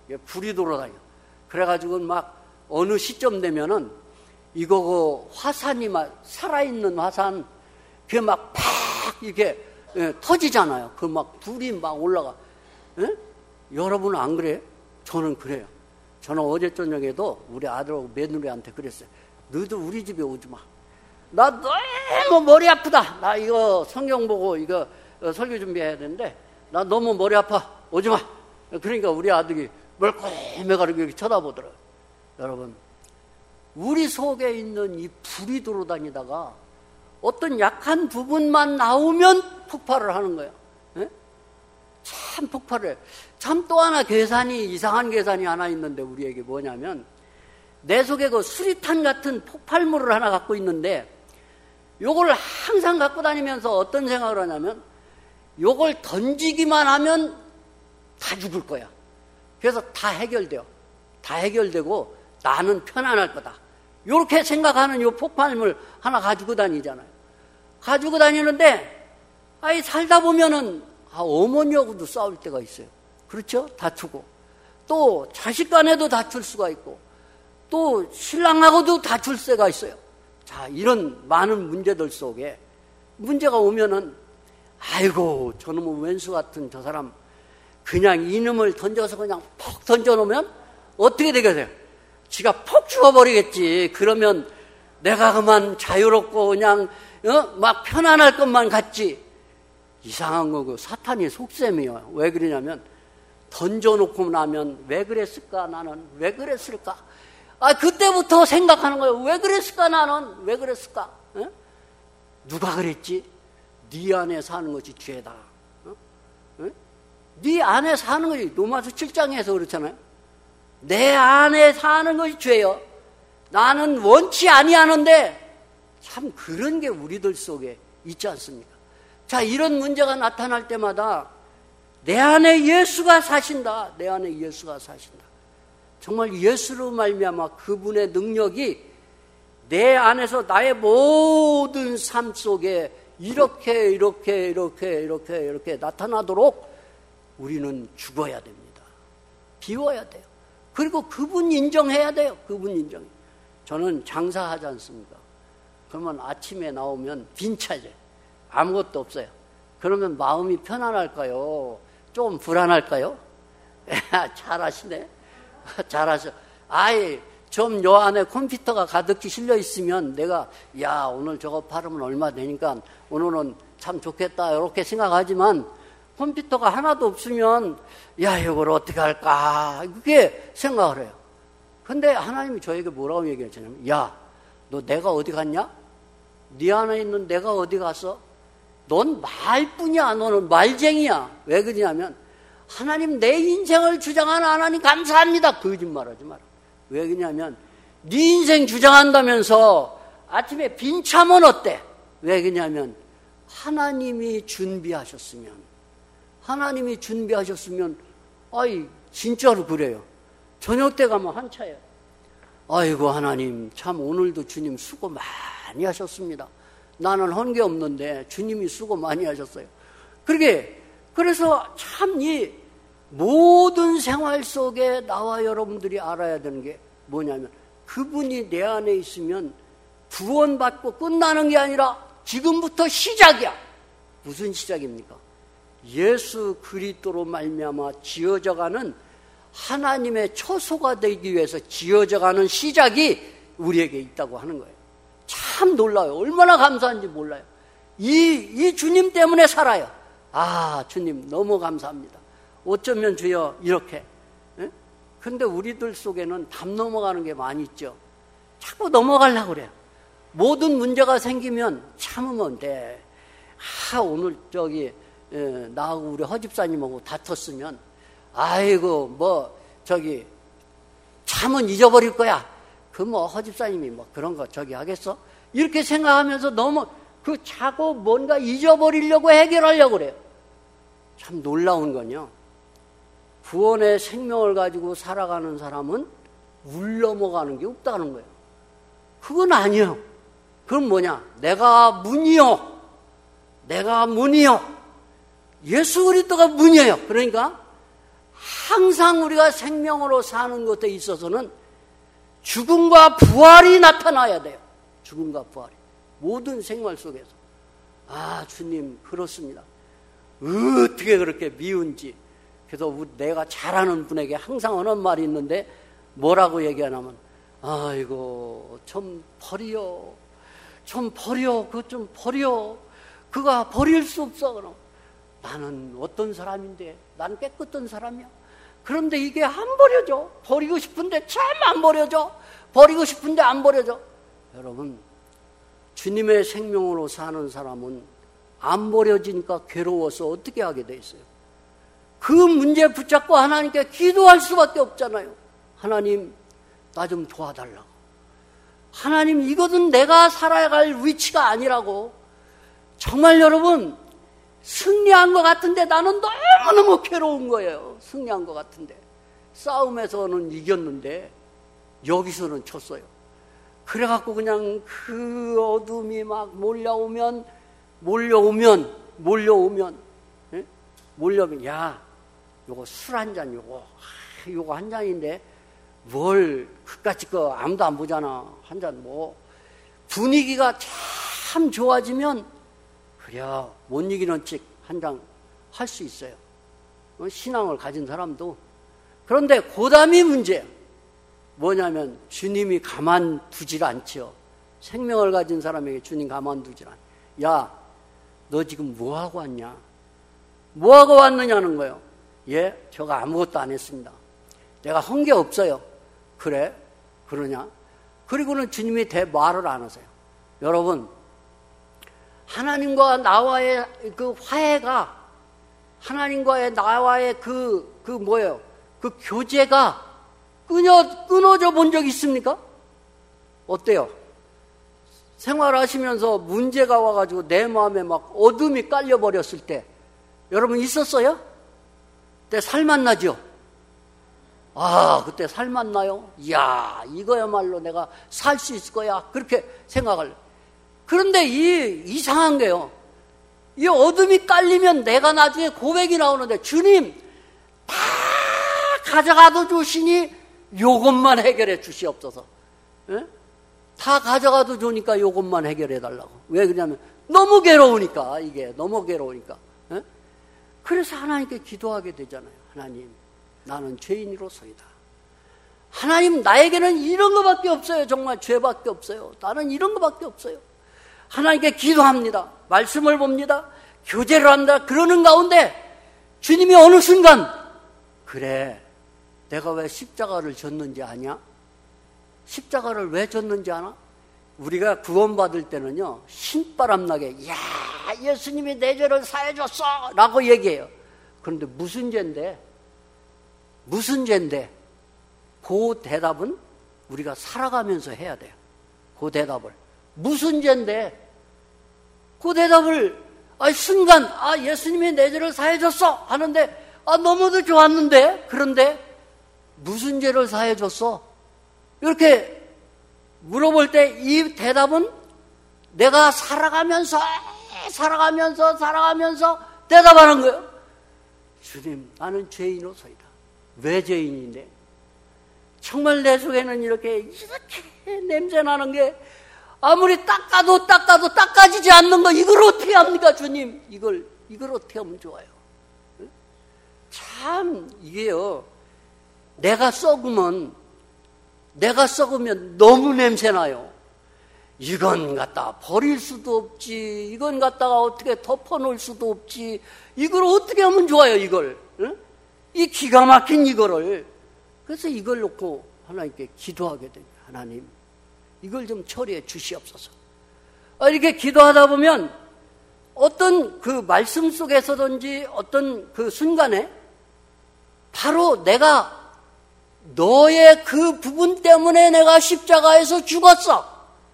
그래가지고 막 어느 시점 되면은 화산이 막 살아있는 화산, 그게 막 팍 이렇게 터지잖아요. 그 막 불이 막 올라가. 여러분은 안 그래요? 저는 그래요. 저는 어제 저녁에도 우리 아들하고 며느리한테 그랬어요. 너희들 우리 집에 오지 마. 나 너무 머리 아프다. 나 이거 성경 보고 이거 설교 준비해야 되는데 나 너무 머리 아파. 오지 마. 그러니까 우리 아들이 멀끔해가지고 이렇게 쳐다보더라고요. 여러분, 우리 속에 있는 이 불이 돌아다니다가 어떤 약한 부분만 나오면 폭발을 하는 거예요. 참 참 폭발해. 참 또 하나 이상한 계산이 하나 있는데 우리에게 뭐냐면 내 속에 그 수리탄 같은 폭발물을 하나 갖고 있는데 요걸 항상 갖고 다니면서 어떤 생각을 하냐면 요걸 던지기만 하면 다 죽을 거야. 그래서 다 해결돼요. 다 해결되고 나는 편안할 거다. 요렇게 생각하는 요 폭발물 하나 가지고 다니잖아요. 가지고 다니는데 살다 보면은 어머니하고도 싸울 때가 있어요. 그렇죠? 다투고 또 자식 간에도 다툴 수가 있고 또 신랑하고도 다툴 때가 있어요. 자, 이런 많은 문제들 속에 문제가 오면은 아이고 저놈의 왼수 같은 저 사람 그냥 이놈을 던져서 그냥 퍽 던져놓으면 어떻게 되겠어요? 지가 퍽 죽어버리겠지. 그러면 내가 그만 자유롭고 그냥 막 편안할 것만 같지. 이상한 거 그 사탄이 속셈이에요. 왜 그러냐면 던져놓고 나면 왜 그랬을까 나는 왜 그랬을까. 그때부터 생각하는 거예요. 왜 그랬을까 나는 왜 그랬을까. 누가 그랬지? 네 안에 사는 것이 죄다. 네 안에 사는 것이 로마서 7장에서 그렇잖아요. 내 안에 사는 것이 죄요. 나는 원치 아니하는데 참 그런 게 우리들 속에 있지 않습니까? 자, 이런 문제가 나타날 때마다 내 안에 예수가 사신다. 내 안에 예수가 사신다. 정말 예수로 말미암아 그분의 능력이 내 안에서 나의 모든 삶 속에 이렇게 나타나도록 우리는 죽어야 됩니다. 비워야 돼요. 그리고 그분 인정해야 돼요. 그분 인정. 저는 장사하지 않습니까? 그러면 아침에 나오면 빈 차제. 아무것도 없어요. 그러면 마음이 편안할까요? 좀 불안할까요? 잘하시네. 잘하셔. 좀 요 안에 컴퓨터가 가득히 실려 있으면 내가 오늘 저거 팔으면 얼마 되니까 오늘은 참 좋겠다 이렇게 생각하지만 컴퓨터가 하나도 없으면 이걸 어떻게 할까 그렇게 생각을 해요. 근데 하나님이 저에게 뭐라고 얘기하시냐면 너 내가 어디 갔냐? 네 안에 있는 내가 어디 갔어? 넌 말뿐이야. 너는 말쟁이야. 왜 그러냐면 하나님 내 인생을 주장하는 하나님 감사합니다. 거짓말하지 마라. 왜 그러냐면 네 인생 주장한다면서 아침에 빈 차면 어때? 왜 그러냐면 하나님이 준비하셨으면 진짜로 그래요. 저녁 때 가면 한 차예요. 아이고 하나님 참 오늘도 주님 수고 많이 하셨습니다. 나는 한 게 없는데 주님이 수고 많이 하셨어요. 그래서 참 이 모든 생활 속에 나와 여러분들이 알아야 되는 게 뭐냐면 그분이 내 안에 있으면 구원받고 끝나는 게 아니라 지금부터 시작이야. 무슨 시작입니까? 예수 그리스도로 말미암아 지어져가는 하나님의 처소가 되기 위해서 지어져가는 시작이 우리에게 있다고 하는 거예요. 참 놀라요. 얼마나 감사한지 몰라요. 이 주님 때문에 살아요. 주님 너무 감사합니다. 어쩌면 주여 이렇게. 근데 우리들 속에는 담 넘어가는 게 많이 있죠. 자꾸 넘어가려고 그래요. 모든 문제가 생기면 참으면 돼. 오늘 나하고 우리 허집사님하고 다퉜으면 참은 잊어버릴 거야. 허집사님이 그런 거 하겠어? 이렇게 생각하면서 너무 자꾸 뭔가 잊어버리려고 해결하려고 그래요. 참 놀라운 건요. 구원의 생명을 가지고 살아가는 사람은 물 넘어가는 게 없다는 거예요. 그건 아니에요. 그건 뭐냐? 내가 문이요. 예수 그리스도가 문이에요. 그러니까 항상 우리가 생명으로 사는 것에 있어서는 죽음과 부활이 나타나야 돼요. 죽음과 부활이. 모든 생활 속에서. 주님 그렇습니다. 어떻게 그렇게 미운지. 그래서 내가 잘 아는 분에게 항상 하는 말이 있는데 뭐라고 얘기하냐면 좀 버려. 그거 좀 버려. 그가 버릴 수 없어. 그럼 나는 어떤 사람인데 난 깨끗한 사람이야. 그런데 이게 안 버려져. 버리고 싶은데 참 안 버려져. 버리고 싶은데 안 버려져. 여러분 주님의 생명으로 사는 사람은 안 버려지니까 괴로워서 어떻게 하게 돼 있어요? 그 문제 붙잡고 하나님께 기도할 수밖에 없잖아요. 하나님, 나 좀 도와달라고. 하나님, 이것은 내가 살아갈 위치가 아니라고. 정말 여러분, 승리한 것 같은데 나는 너무너무 괴로운 거예요. 승리한 것 같은데. 싸움에서는 이겼는데 여기서는 졌어요. 그래갖고 그냥 그 어둠이 막 몰려오면 야, 요거 술 한 잔, 요거 한 잔인데 뭘 그까짓 거 아무도 안 보잖아. 한 잔 뭐. 분위기가 참 좋아지면 그래, 못 이기는 칙 한 장 할 수 있어요. 신앙을 가진 사람도. 그런데 고담이 문제야. 뭐냐면 주님이 가만두질 않죠. 생명을 가진 사람에게 주님 가만두질 않아. 야, 너 지금 뭐하고 왔냐? 뭐하고 왔느냐는 거예요. 예, 제가 아무것도 안 했습니다. 내가 한 게 없어요. 그래? 그러냐? 그리고는 주님이 말을 안 하세요. 여러분, 하나님과 나와의 그 화해가, 하나님과의 나와의 그 교제가 끊어져 본 적 있습니까? 어때요? 생활하시면서 문제가 와가지고 내 마음에 막 어둠이 깔려버렸을 때 여러분 있었어요? 그때 살맛나죠? 그때 살맛나요? 이야, 이거야말로 내가 살 수 있을 거야. 그렇게 생각을. 그런데 이상한 게요. 이 어둠이 깔리면 내가 나중에 고백이 나오는데 주님, 다 가져가도 주시니 요것만 해결해 주시옵소서. 예? 다 가져가도 좋으니까 요것만 해결해 달라고. 왜 그러냐면 너무 괴로우니까. 이게 너무 괴로우니까. 예? 그래서 하나님께 기도하게 되잖아요. 하나님, 나는 죄인으로서이다. 하나님, 나에게는 이런 것밖에 없어요. 정말 죄밖에 없어요. 나는 이런 것밖에 없어요. 하나님께 기도합니다. 말씀을 봅니다. 교제를 한다. 그러는 가운데 주님이 어느 순간 그래, 내가 왜 십자가를 졌는지 아냐? 십자가를 왜 졌는지 아나? 우리가 구원받을 때는요, 신바람나게 야, 예수님이 내 죄를 사해줬어 라고 얘기해요. 그런데 무슨 죄인데? 그 대답은 우리가 살아가면서 해야 돼요. 그 대답을. 무슨 죄인데? 그 대답을 순간 예수님이 내 죄를 사해줬어 하는데 너무도 좋았는데, 그런데 무슨 죄를 사해줬어? 이렇게 물어볼 때 이 대답은 내가 살아가면서 대답하는 거예요. 주님, 나는 죄인으로서이다. 왜 죄인인데? 정말 내 속에는 이렇게 냄새나는 게 아무리 닦아도 닦아지지 않는 거, 이걸 어떻게 합니까, 주님? 이걸 어떻게 하면 좋아요? 참, 이게요, 내가 썩으면 너무 냄새나요. 이건 갖다 버릴 수도 없지, 이건 갖다가 어떻게 덮어놓을 수도 없지, 이걸 어떻게 하면 좋아요, 이걸? 응? 이 기가 막힌 이거를. 그래서 이걸 놓고 하나님께 기도하게 됩니다. 하나님, 이걸 좀 처리해 주시옵소서. 이렇게 기도하다 보면 어떤 그 말씀 속에서든지 어떤 그 순간에 바로 내가 너의 그 부분 때문에 내가 십자가에서 죽었어.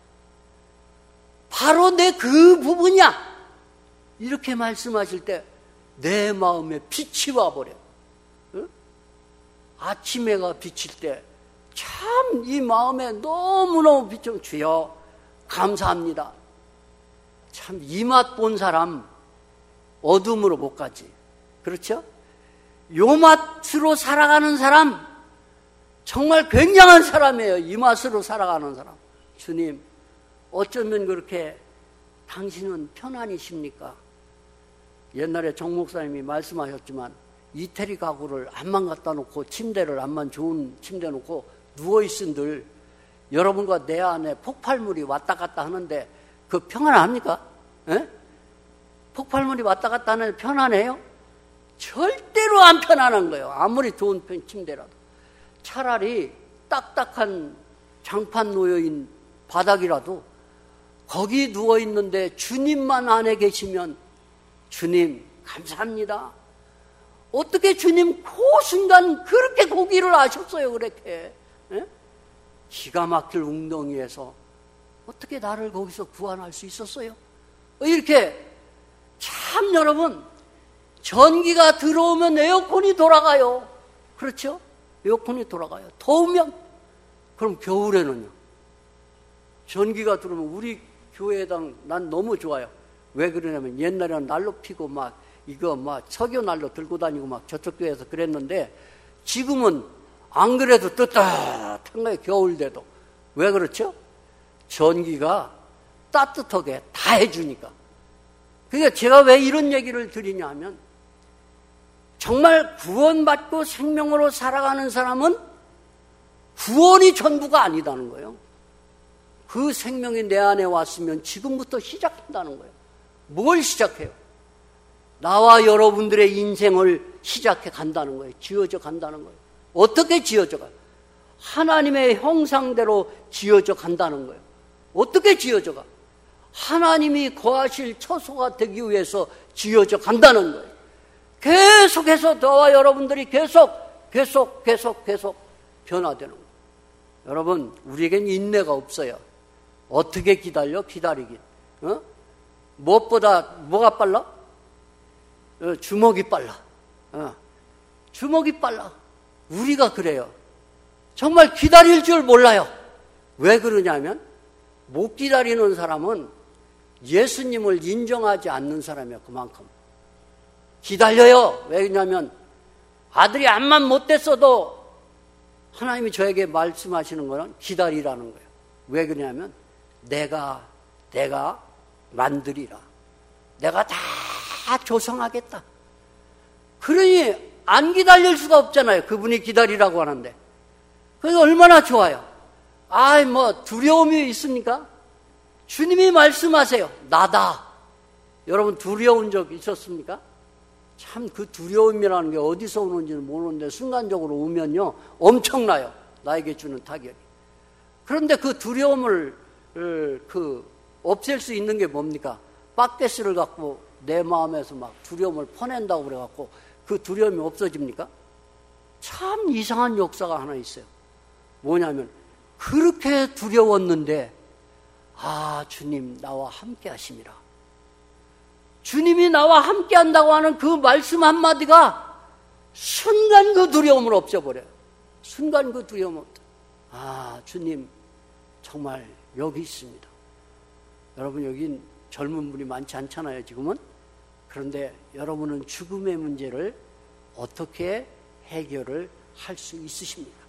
바로 내 그 부분이야. 이렇게 말씀하실 때 내 마음에 빛이 와버려. 응? 아침 해가 비칠 때 참 이 마음에 너무너무 빛이, 주여 감사합니다. 참 이 맛 본 사람 어둠으로 못 가지. 그렇죠? 요 맛으로 살아가는 사람 정말 굉장한 사람이에요. 이 맛으로 살아가는 사람. 주님, 어쩌면 그렇게 당신은 편안이십니까? 옛날에 정 목사님이 말씀하셨지만 이태리 가구를 암만 갖다 놓고 침대를 암만 좋은 침대 놓고 누워있은들 여러분과 내 안에 폭발물이 왔다 갔다 하는데 그 평안합니까? 에? 폭발물이 왔다 갔다 하는데 편안해요? 절대로 안 편안한 거예요. 아무리 좋은 침대라도. 차라리 딱딱한 장판 놓여있는 바닥이라도 거기 누워있는데 주님만 안에 계시면 주님 감사합니다. 어떻게 주님 그 순간 그렇게 고기를 아셨어요, 그렇게. 예? 기가 막힐 웅덩이에서 어떻게 나를 거기서 구원할 수 있었어요? 이렇게 참 여러분, 전기가 들어오면 에어컨이 돌아가요. 그렇죠? 에어컨이 돌아가요. 더우면, 그럼 겨울에는요? 전기가 들어오면 우리 교회당 난 너무 좋아요. 왜 그러냐면 옛날에는 난로 피고 막 이거 막 석유 난로 들고 다니고 막 저쪽 교회에서 그랬는데 지금은 안 그래도 뜨뜻한 거예요. 겨울 돼도. 왜 그렇죠? 전기가 따뜻하게 다 해주니까. 그러니까 제가 왜 이런 얘기를 드리냐 하면 정말 구원받고 생명으로 살아가는 사람은 구원이 전부가 아니다는 거예요. 그 생명이 내 안에 왔으면 지금부터 시작한다는 거예요. 뭘 시작해요? 나와 여러분들의 인생을 시작해 간다는 거예요. 지어져 간다는 거예요. 어떻게 지어져 가요? 하나님의 형상대로 지어져 간다는 거예요. 어떻게 지어져 가? 하나님이 거하실 처소가 되기 위해서 지어져 간다는 거예요. 계속해서 저와 여러분들이 계속 변화되는 거예요. 여러분, 우리에겐 인내가 없어요. 어떻게 기다려? 기다리긴. 무엇보다 뭐가 빨라? 주먹이 빨라. 주먹이 빨라. 우리가 그래요. 정말 기다릴 줄 몰라요. 왜 그러냐면 못 기다리는 사람은 예수님을 인정하지 않는 사람이에요. 그만큼. 기다려요. 왜냐하면 아들이 암만 못됐어도 하나님이 저에게 말씀하시는 거는 기다리라는 거예요. 왜 그러냐면 내가 만들이라. 내가 다 조성하겠다. 그러니 안 기다릴 수가 없잖아요. 그분이 기다리라고 하는데. 그래서 얼마나 좋아요. 두려움이 있습니까? 주님이 말씀하세요. 나다. 여러분 두려운 적 있었습니까? 참 그 두려움이라는 게 어디서 오는지는 모르는데 순간적으로 오면요 엄청나요. 나에게 주는 타격이. 그런데 그 두려움을 없앨 수 있는 게 뭡니까? 빡게스를 갖고 내 마음에서 막 두려움을 퍼낸다고 그래갖고 그 두려움이 없어집니까? 참 이상한 역사가 하나 있어요. 뭐냐면 그렇게 두려웠는데 주님 나와 함께 하심이라. 주님이 나와 함께 한다고 하는 그 말씀 한마디가 순간 그 두려움을 없애버려요. 순간 그 두려움을 주님 정말 여기 있습니다. 여러분 여긴 젊은 분이 많지 않잖아요 지금은. 그런데 여러분은 죽음의 문제를 어떻게 해결을 할 수 있으십니까?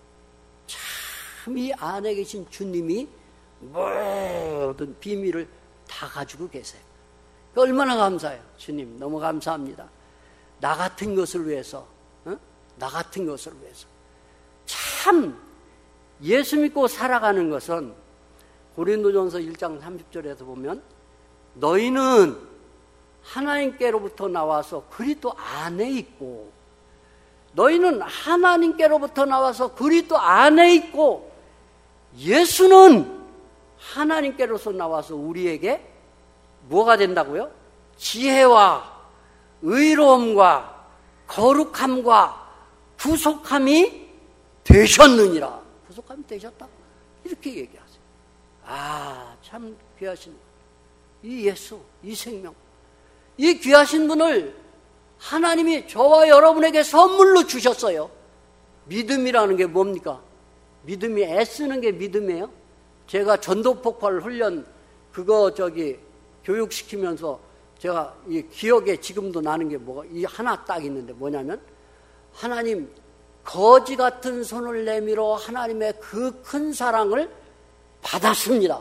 참 이 안에 계신 주님이 모든 비밀을 다 가지고 계세요. 얼마나 감사해요. 주님 너무 감사합니다. 나 같은 것을 위해서, 나 같은 것을 위해서. 참 예수 믿고 살아가는 것은 고린도전서 1장 30절에서 보면 너희는 하나님께로부터 나와서 그리스도 안에 있고, 너희는 하나님께로부터 나와서 그리스도 안에 있고, 예수는 하나님께로서 나와서 우리에게 뭐가 된다고요? 지혜와 의로움과 거룩함과 구속함이 되셨느니라. 구속함이 되셨다. 이렇게 얘기하세요. 참 귀하신 이 예수, 이 생명, 이 귀하신 분을 하나님이 저와 여러분에게 선물로 주셨어요. 믿음이라는 게 뭡니까? 믿음이 애쓰는 게 믿음이에요. 제가 전도폭발 훈련 교육시키면서 제가 이 기억에 지금도 나는 게 이 하나 딱 있는데 뭐냐면 하나님 거지 같은 손을 내밀어 하나님의 그 큰 사랑을 받았습니다.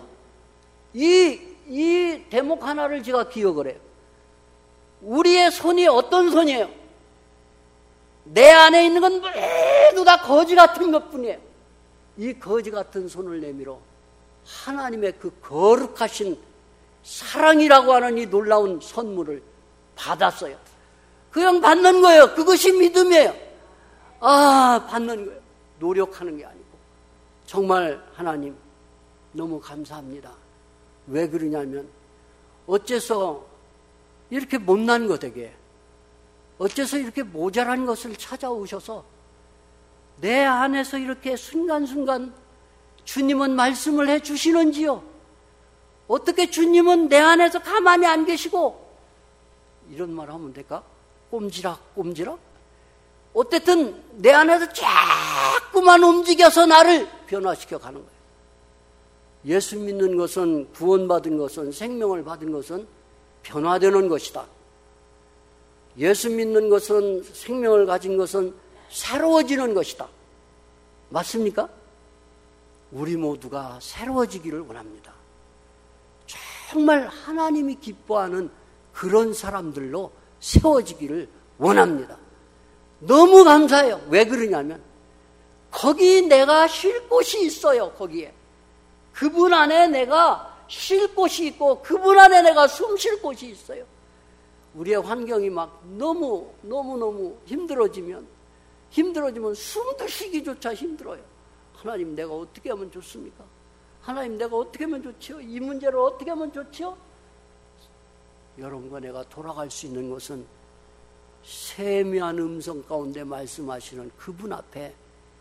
이 대목 하나를 제가 기억을 해요. 우리의 손이 어떤 손이에요? 내 안에 있는 건 모두 다 거지 같은 것뿐이에요. 이 거지 같은 손을 내밀어 하나님의 그 거룩하신 사랑이라고 하는 이 놀라운 선물을 받았어요. 그냥 받는 거예요. 그것이 믿음이에요. 받는 거예요. 노력하는 게 아니고. 정말 하나님 너무 감사합니다. 왜 그러냐면 어째서 이렇게 못난 거 되게, 어째서 이렇게 모자란 것을 찾아오셔서 내 안에서 이렇게 순간순간 주님은 말씀을 해 주시는지요? 어떻게 주님은 내 안에서 가만히 안 계시고, 이런 말 하면 될까? 꼼지락 어쨌든 내 안에서 자꾸만 움직여서 나를 변화시켜 가는 거예요. 예수 믿는 것은, 구원받은 것은, 생명을 받은 것은 변화되는 것이다. 예수 믿는 것은, 생명을 가진 것은 새로워지는 것이다. 맞습니까? 우리 모두가 새로워지기를 원합니다. 정말 하나님이 기뻐하는 그런 사람들로 세워지기를 원합니다. 너무 감사해요. 왜 그러냐면 거기 내가 쉴 곳이 있어요. 거기에 그분 안에 내가 쉴 곳이 있고 그분 안에 내가 숨 쉴 곳이 있어요. 우리의 환경이 막 너무 힘들어지면 숨도 쉬기조차 힘들어요. 하나님, 내가 어떻게 하면 좋습니까? 하나님, 내가 어떻게 하면 좋지요? 이 문제를 어떻게 하면 좋지요? 여러분과 내가 돌아갈 수 있는 것은 세미한 음성 가운데 말씀하시는 그분 앞에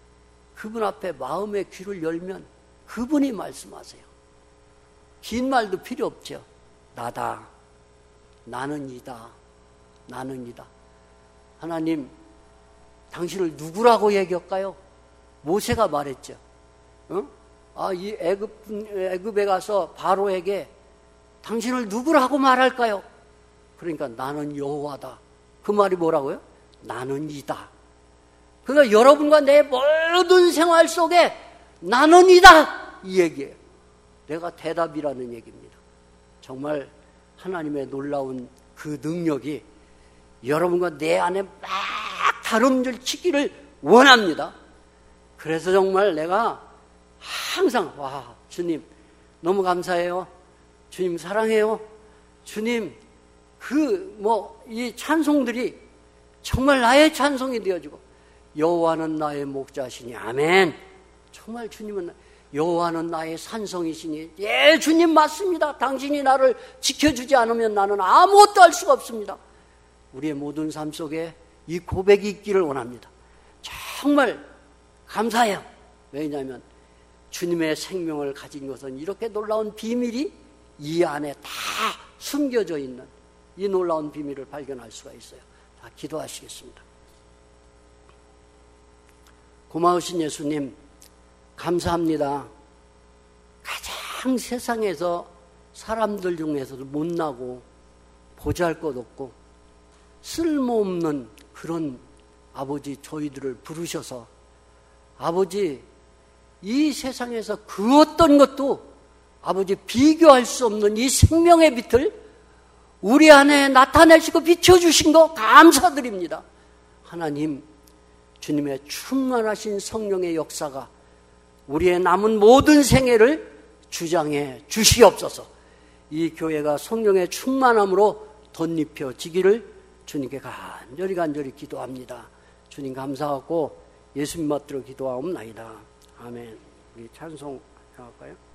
마음의 귀를 열면 그분이 말씀하세요. 긴 말도 필요 없죠. 나다, 나는 이다. 하나님, 당신을 누구라고 얘기할까요? 모세가 말했죠. 이 애굽에 가서 바로에게 당신을 누구라고 말할까요? 그러니까 나는 여호와다. 그 말이 뭐라고요? 나는 이다. 그러니까 여러분과 내 모든 생활 속에 나는 이다, 이 얘기예요. 내가 대답이라는 얘기입니다. 정말 하나님의 놀라운 그 능력이 여러분과 내 안에 막 다름질 치기를 원합니다. 그래서 정말 내가 항상 주님 너무 감사해요. 주님 사랑해요. 주님 이 찬송들이 정말 나의 찬송이 되어지고, 여호와는 나의 목자시니, 아멘. 정말 주님은 여호와는 나의 산성이시니, 예, 주님 맞습니다. 당신이 나를 지켜주지 않으면 나는 아무것도 할 수가 없습니다. 우리의 모든 삶 속에 이 고백이 있기를 원합니다. 정말 감사해요. 왜냐하면 주님의 생명을 가진 것은 이렇게 놀라운 비밀이 이 안에 다 숨겨져 있는 이 놀라운 비밀을 발견할 수가 있어요. 자, 기도하시겠습니다. 고마우신 예수님, 감사합니다. 가장 세상에서 사람들 중에서도 못나고 보잘것없고 쓸모없는 그런 아버지, 저희들을 부르셔서 아버지, 이 세상에서 그 어떤 것도 아버지 비교할 수 없는 이 생명의 빛을 우리 안에 나타내시고 비춰주신 거 감사드립니다. 하나님, 주님의 충만하신 성령의 역사가 우리의 남은 모든 생애를 주장해 주시옵소서. 이 교회가 성령의 충만함으로 덧입혀지기를 주님께 간절히 기도합니다. 주님 감사하고 예수님 맛들어 기도하옵나이다. 아멘. 우리 찬송 할까요?